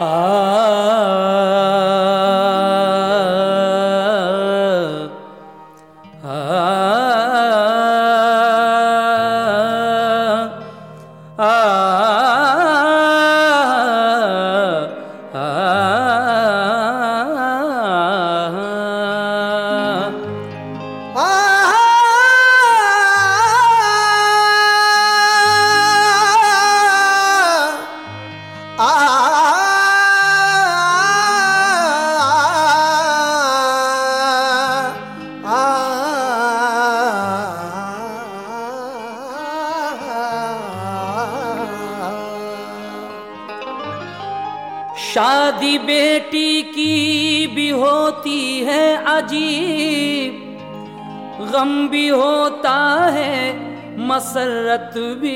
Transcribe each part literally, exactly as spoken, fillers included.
शादी बेटी की भी होती है अजीब, गम भी होता है मसरत भी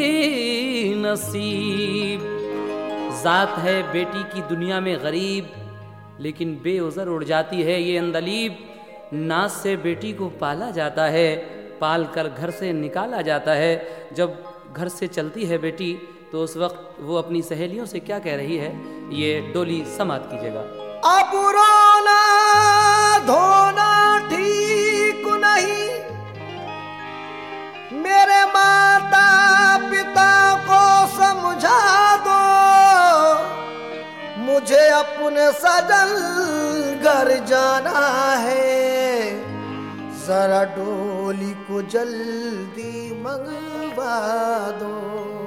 नसीब। जात है बेटी की दुनिया में गरीब, लेकिन बेउज़र उड़ जाती है ये अंदलीब। नाज से बेटी को पाला जाता है, पाल कर घर से निकाला जाता है। जब घर से चलती है बेटी तो उस वक्त वो अपनी सहेलियों से क्या कह रही है, ये डोली समाप्त कीजिएगा। अब रोना धोना ठीक नहीं, मेरे माता पिता को समझा दो, मुझे अपने सजन घर जाना है, जरा डोली को जल्दी मंगवा दो।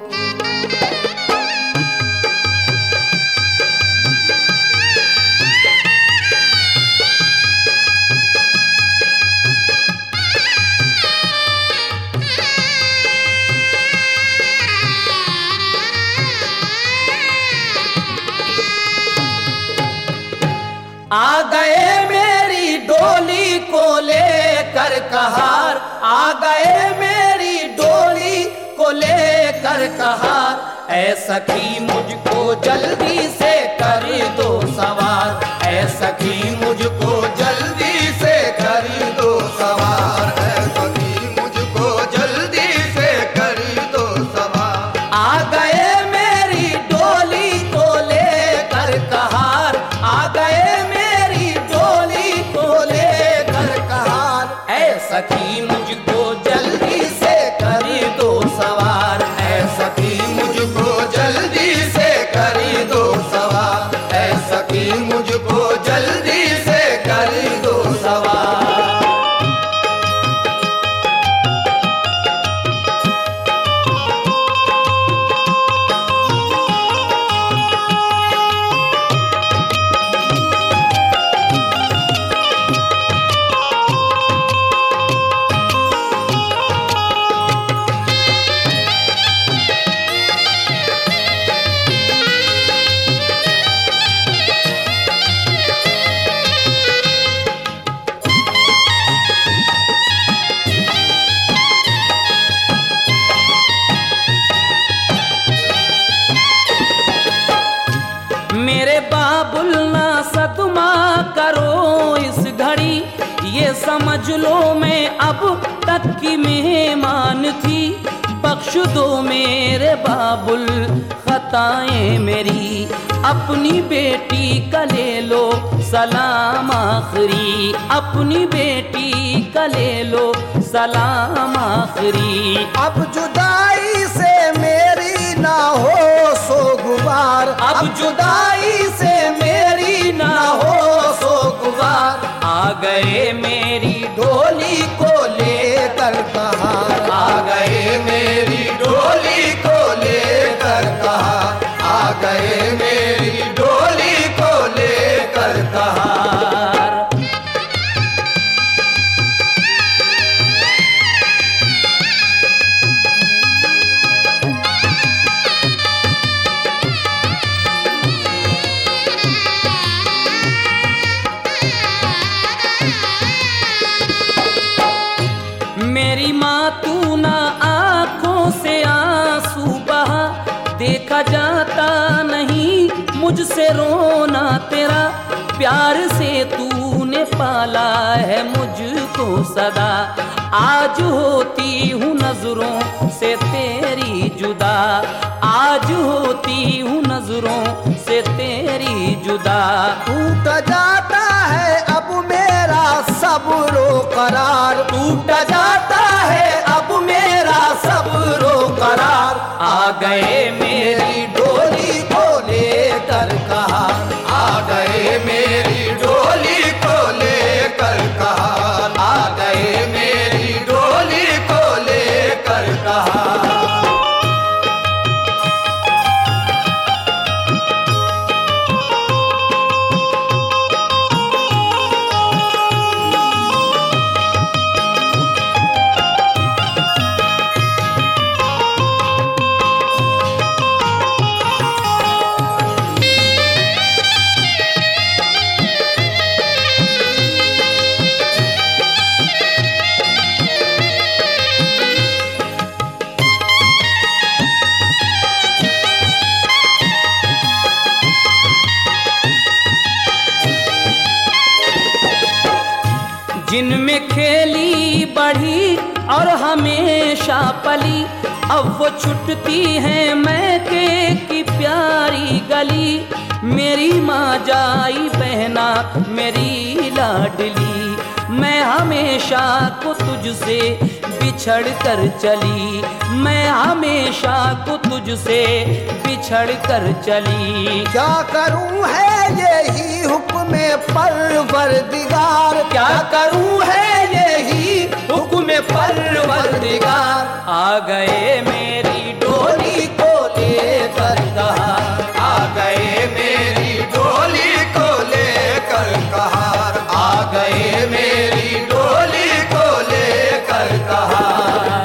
आ गए मेरी डोली को लेकर कहार, आ गए मेरी डोली को लेकर कहार। ऐ सखी मुझको जल्दी से कर दो सवार, ऐ सखी मुझको जल्दी से कर दो सवार, ऐ सखी मुझको जल्दी से कर दो सवार। आ गए मेरी डोली को लेकर कहार, आ गए सखी मुझको जल्दी से कर दो सवार, ऐ सखी मुझको जल्दी से कर दो सवार, ऐ सखी मुझको जल्दी से कर दो सवार। मेरे बाबुल ना सदमा करो इस घड़ी, ये समझ लो मैं अब तक की मेहमान थी। बख्श दो मेरे बाबुल खताएं मेरी, अपनी बेटी का ले लो सलाम आखिरी, अपनी बेटी का ले लो सलाम आखिरी। अब जुदाई से मेरी ना हो सो गुबार, अब जुदाई से मेरी ना हो सो गुबार। आ गए मेरी डोली को लेकर कहार, आ गए मेरी डोली को लेकर कहार, आ गए मेरी डोली को लेकर कहार। मेरी माँ तू ना आँखों से आंसू बहा, देखा जाता नहीं मुझसे रोना तेरा। प्यार से तूने पाला है मुझको सदा, आज होती हूँ नजरों से तेरी जुदा, आज होती हूँ नजरों से तेरी जुदा। टूट जाता है अब मेरा सब्रो करार, टूट जाता है अब मेरा सब्रो करार। आ गए मेरी डोली को लेकर कहार, आ गए मेरी डोली को लेकर कहार, आ गए मेरी डोली को लेकर कहार। जिनमें खेली बढ़ी और हमेशा पली, अब वो छुटती है मैके की प्यारी गली। मेरी माँ जाई बहना मेरी लाडली, मैं हमेशा को तुझसे बिछड़ कर चली, मैं हमेशा को तुझसे बिछड़ कर चली। क्या करूं है यही हुक्म परवरदिगार, क्या करूं है यही हुक्म परवरदिगार। आ गए मेरी डोली को लेकर कहार, आ गए मेरी डोली को लेकर कहार, आ गए मेरी डोली को लेकर कहार।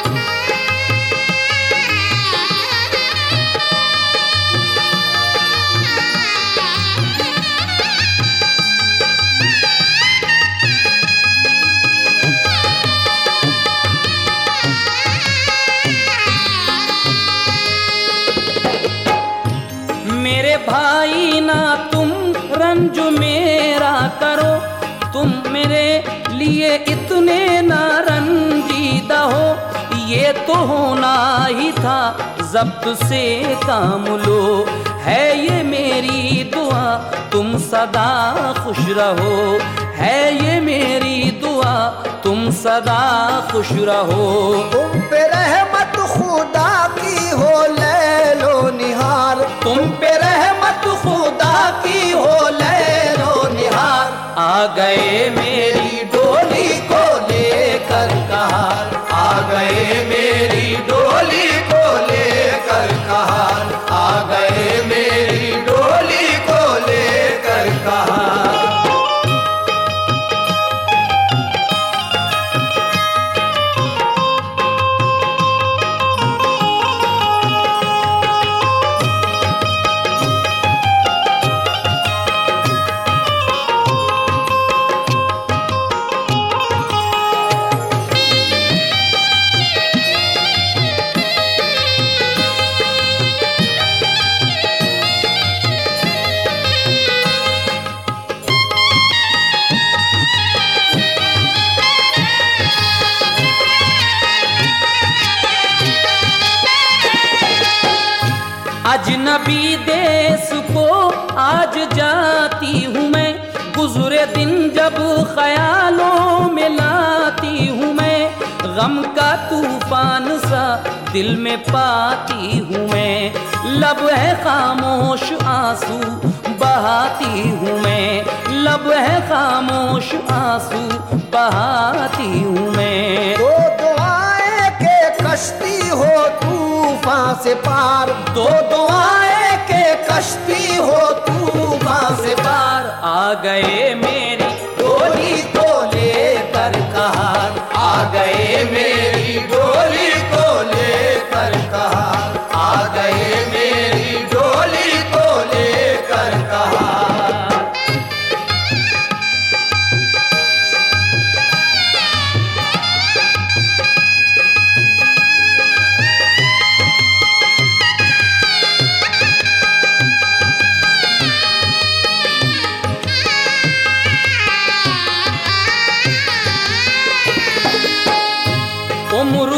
मेरे भाई ना तुम रंज मेरा करो, तुम मेरे लिए इतने ना रंजीदा हो। ये तो होना ही था ज़ब्त से काम लो, है ये मेरी दुआ तुम सदा खुश रहो, है ये मेरी दुआ तुम सदा खुश रहो। तुम पे रहमत खुदा की हो लैलो निहार, तुम पे रहमत खुदा की हो लैलो निहार। आ गए मेरी डोली को लेकर कहार, आ गए मेरी डोली को लेकर कहार, आ गए मेरी डोली को लेकर कहार। अजनबी देश को आज जाती हूँ मैं, गुजरे दिन जब ख्यालों में लाती हूँ मैं। गम का तूफान सा दिल में पाती हूँ मैं, लब है खामोश आंसू बहाती हूँ मैं, लब है खामोश आंसू बहाती हूँ मैं। दो दुआएं के कश्ती हो तूफान से पार, दो दुआएं के कश्ती हो तूफान से पार। आ गए मेरी डोली को लेकर कहार, आ गए मेरी डोली को लेकर कहार, आ गए मेरी डोली को लेकर कहार।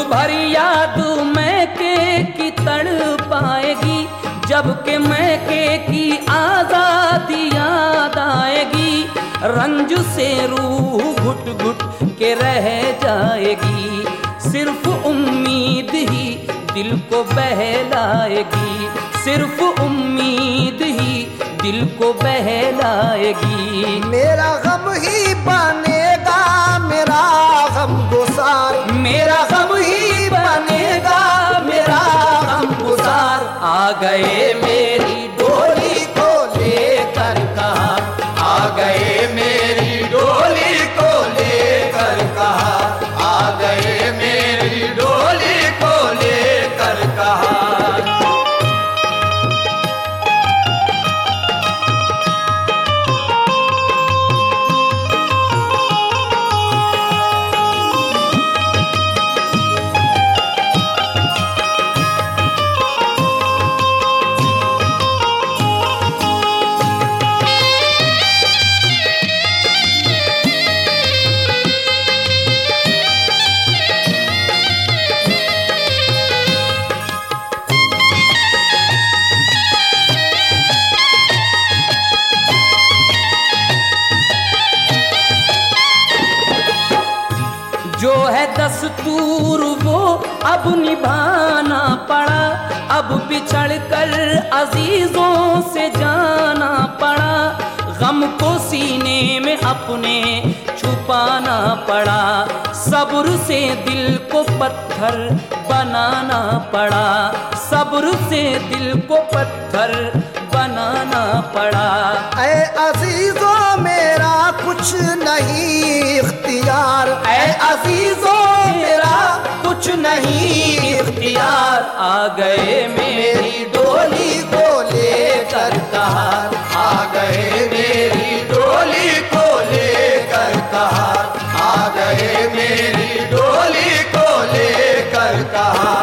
भरी याद मैके की तड़ पाएगी, जबकि मैके की आजादी याद आएगी। रंज से रूह घुट घुट के रह जाएगी, सिर्फ उम्मीद ही दिल को बहलाएगी, सिर्फ उम्मीद ही दिल को बहलाएगी। मेरा गम ही बनेगा मेरा गम गुसार, मेरा गम ही बनेगा मेरा गम गुसार। आ गए मेरी डोली को लेकर कहाँ, आ गए मेरी डोली को लेकर कहाँ, आ गए मेरी डोली को लेकर कहाँ। जो है दस्तूर वो अब निभाना पड़ा, अब बिछड़ कर अजीजों से जाना पड़ा। गम को सीने में अपने छुपाना पड़ा, सब्र से दिल को पत्थर बनाना पड़ा, सब्र से दिल को पत्थर बनाना पड़ा। ऐ अजीजों मेरा कुछ नहीं इख्तियार, ऐ अजीजों मेरा कुछ नहीं इख्तियार। आ गए मेरी डोली को लेकर कहाँ, आ गए मेरी डोली को लेकर कहाँ, आ गए मेरी डोली को लेकर कहाँ।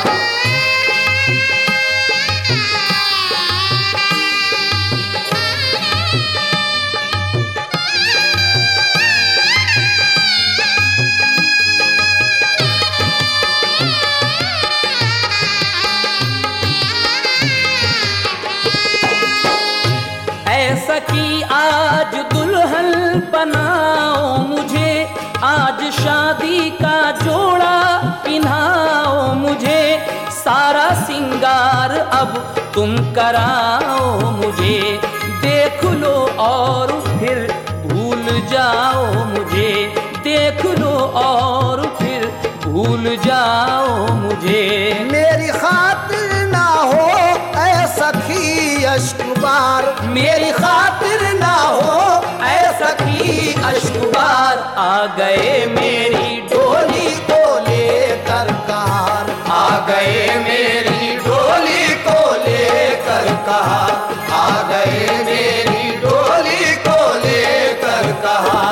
सखी आज दुल्हन बनाओ मुझे, आज शादी का जोड़ा पिन्हाओ मुझे। सारा सिंगार अब तुम कराओ मुझे, देख लो और फिर भूल जाओ मुझे, देख लो और फिर भूल जाओ मुझे। मेरी खातिर ना हो ऐ सखी अश्कबार, मेरी खातिर ना हो ऐ सखी अश्कबार। आ गए मेरी डोली को लेकर कहाँ, आ गए मेरी डोली को लेकर कहाँ, आ गए मेरी डोली को लेकर कहाँ।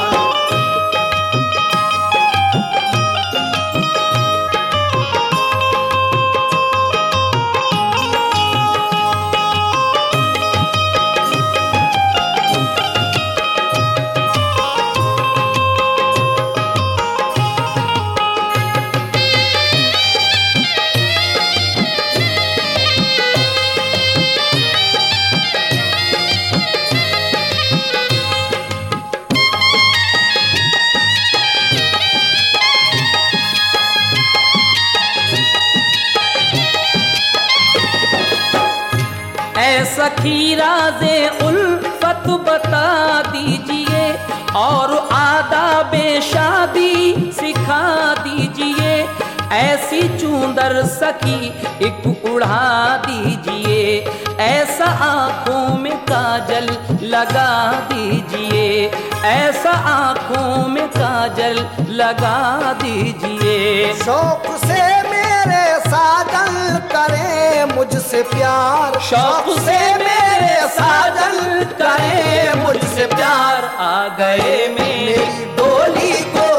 सखी राज़े उल्फत बता दीजिए और आदाबे शादी सिखा दीजिए। ऐसी चूंदर सखी एक उड़ा दीजिए, ऐसा आँखों में काजल लगा दीजिए, ऐसा आँखों में काजल लगा दीजिए। शौक से मेरे साजन करे मुझसे प्यार, शौक से मेरे साजन करे मुझसे प्यार। आ गए मेरी डोली को